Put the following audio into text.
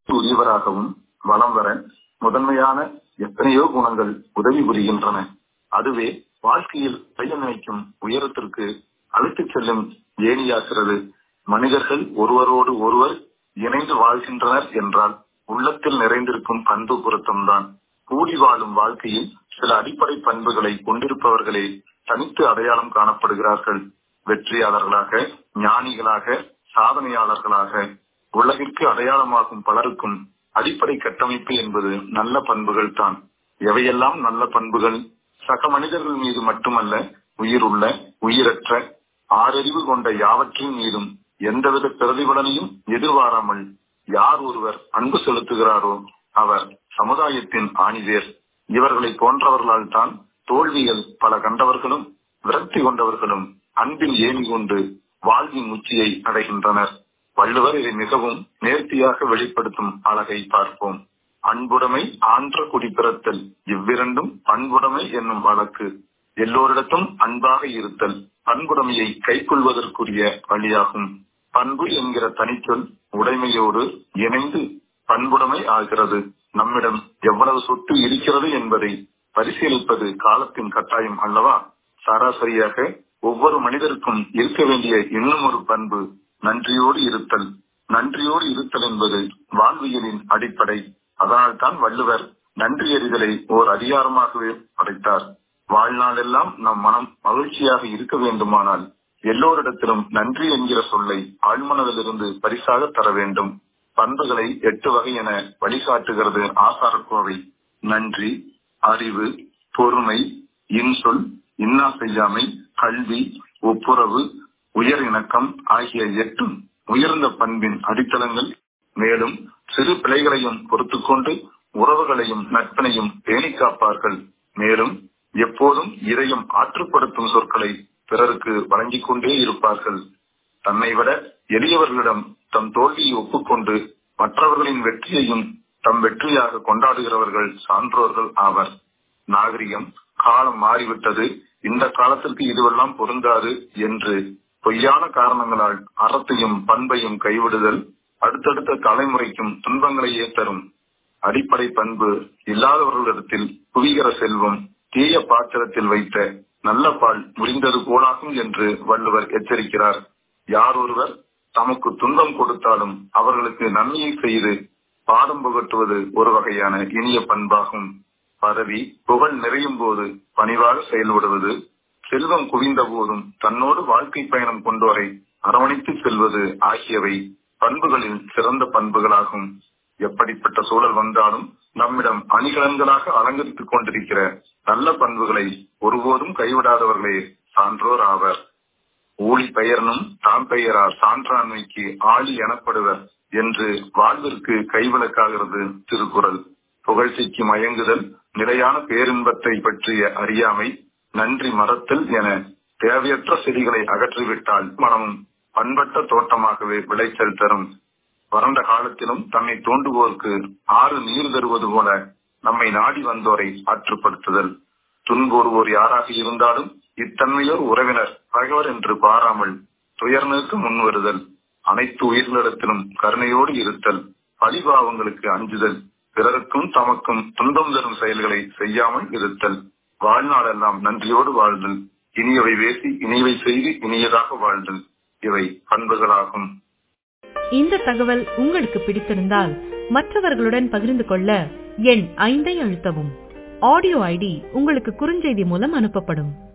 உரியவராகவும் வலம் வர முதன்மையான எத்தனையோ குணங்கள் உதவி புரிகின்றன. அதுவே வாழ்க்கையில் செய்ய நினைக்கும் உயரத்திற்கு அழைத்துச் செல்லும் ஏணியாகிறது. மனிதர்கள் ஒருவரோடு ஒருவர் இணைந்து வாழ்கின்றனர் என்றால் உள்ளத்தில் நிறைந்திருக்கும் பண்பு பொருத்தம்தான். கூடி வாழும் வாழ்க்கையில் சில அடிப்படை பண்புகளை கொண்டிருப்பவர்களே தனித்து அடையாளம் காணப்படுகிறார்கள். வெற்றியாளர்களாக, ஞானிகளாக, சாதனையாளர்களாக உலகிற்கு அடையாளமாகும் பலருக்கும் அடிப்படை கட்டமைப்பு என்பது நல்ல பண்புகள் தான். எவையெல்லாம் நல்ல பண்புகள்? சக மனிதர்கள் மீது மட்டுமல்ல, உயிருள்ள உயிரற்ற ஆறறிவு கொண்ட யாவற்றின் மீதும் எந்தவித பிரதிபலனையும் எதிர்பாராமல் யார் ஒருவர் அன்பு செலுத்துகிறாரோ அவர் சமுதாயத்தின் ஆணிவேர். இவர்களை போன்றவர்களால் தான் தோல்விகள் பல கண்டவர்களும் விரக்தி கொண்டவர்களும் அன்பில் ஏணி கொண்டு வாழ்வின் உச்சியை அடைகின்றனர். வள்ளுவர் இதை மிகவும் நேர்த்தியாக வெளிப்படுத்தும் அழகை பார்ப்போம். அன்புடைமை ஆன்ற குடிப்பிறத்தல், இவ்விரண்டும் பண்புடைமை என்னும் வழக்கு. எல்லோரிடத்தும் அன்பாக இருத்தல் பண்புடைமையை கைக்கொள்வதற்குரிய வழியாகும். பண்பு என்கிற தனிச்சொல் உடைமையோடு இணைந்து பண்புடைமை ஆகிறது. நம்மிடம் எவ்வளவு சொத்து இருக்கிறது என்பதை பரிசீலிப்பது காலத்தின் கட்டாயம் அல்லவா? சராசரியாக ஒவ்வொரு மனிதருக்கும் இருக்க வேண்டிய இன்னும் ஒரு பண்பு நன்றியோடு இருத்தல். நன்றியோடு இருத்தல் என்பது வாழ்வியலின் அடிப்படை. அதனால் தான் வள்ளுவர் நன்றி அறிதலை ஓர் அதிகாரமாகவே படைத்தார். வாழ்நாள் எல்லாம் நம் மனம் மகிழ்ச்சியாக இருக்க வேண்டுமானால் எல்லோரிடத்திலும் நன்றி என்கிற சொல்லை ஆழ்மனதிலிருந்து பரிசாக தர வேண்டும். பண்புகளை 8 வகை என வழிகாட்டுகிறது ஆசாரக்கோவை. நன்றி, அறிவு, பொறுமை, இன்சொல், இன்னா செய்யாமை, கல்வி, ஒப்புரவு, உயர் இணக்கம் ஆகிய 8 உயர்ந்த பண்பின் அடித்தளங்கள். மேலும் சிறு பிழைகளையும் பொறுத்துக் கொண்டு உறவுகளையும் நட்பினையும் பேணி காப்பார்கள். மேலும் எப்போதும் இதயம் ஆற்றுப்படுத்தும் சொற்களை பிறருக்கு வழங்கிக் கொண்டே இருப்பார்கள். தன்னை விட எளியவர்களிடம் தம் தோல்வியை ஒப்புக்கொண்டு மற்றவர்களின் வெற்றியையும் தம் வெற்றியாக கொண்டாடுகிறவர்கள் சான்றோர்கள் ஆவர். நாகரிகம், காலம் மாறிவிட்டது, இந்த காலத்திற்கு இதுவெல்லாம் பொருந்தாது என்று பொய்யான காரணங்களால் அறத்தையும் பண்பையும் கைவிடுதல் அடுத்தடுத்த தலைமுறைக்கும் துன்பங்களையே தரும். அடிப்படை பண்பு இல்லாதவர்களிடத்தில் குவிகிற செல்வம் தீய பாத்திரத்தில் வைத்த நல்ல பால் முடிந்தது போலாகும் என்று வள்ளுவர் எச்சரிக்கிறார். யார் ஒருவர் தமக்கு துன்பம் கொடுத்தாலும் அவர்களுக்கு நன்மையை செய்து பாடம் புகட்டுவது ஒரு வகையான இனிய பண்பாகும். பதவி புகழ் நிறையும் போது பணிவாக செயல்படுவது, செல்வம் குவிந்த போதும் தன்னோடு வாழ்க்கை பயணம் கொண்டோரை அரவணைத்து செல்வது ஆகியவை பண்புகளில் சிறந்த பண்புகளாகும். எப்படிப்பட்ட சூழல் வந்தாலும் நம்மிடம் அணிகலன்களாக அலங்கரித்துக் கொண்டிருக்கிற நல்ல பண்புகளை ஒருபோதும் கைவிடாதவர்களே சான்றோர் ஆவர். ஊழி பெயர்னும் தாம் பெயரார் சான்றாண்மைக்கு ஆழி எனப்படுவர் என்று வாழ்விற்கு கைவிளக்காகிறது திருக்குறள். புகழ்ச்சிக்கு மயங்குதல், நிலையான பேரின்பத்தை பற்றிய அறியாமை, நன்றி மறத்தல் என தேவையற்ற செடிகளை அகற்றிவிட்டால் மனமும் பண்பட்ட தோட்டமாகவே விளைச்சல் தரும். வறண்ட காலத்திலும் தன்னை தோண்டுவோருக்கு ஆறு நீர் தருவது போல நம்மை நாடி வந்தோரை ஆற்றுப்படுத்துதல். துன்புறுவோர் யாராக இருந்தாலும் இத்தன்மையோர் உறவினர் பகைவர் என்று பாராமல் துயர்நோக்கு முன்வருதல். அனைத்து உயிர்களிடத்திலும் கருணையோடு இருத்தல். பழிபாவங்களுக்கு அஞ்சுதல். பிறருக்கும் தமக்கும் துன்பம் தரும் செயல்களை செய்யாமல் இருத்தல். வாழ்நாளெல்லாம் நன்றியோடு வாழ்தல். இனியவை பேசி இனியவை செய்து இனியதாக வாழ்தல். இவை பண்புகளாகும். இந்த தகவல் உங்களுக்கு பிடித்திருந்தால் மற்றவர்களுடன் பகிர்ந்து கொள்ள எண் 5 அழுத்தவும். ஆடியோ ஐடி உங்களுக்கு குறுஞ்செய்தி மூலம் அனுப்பப்படும்.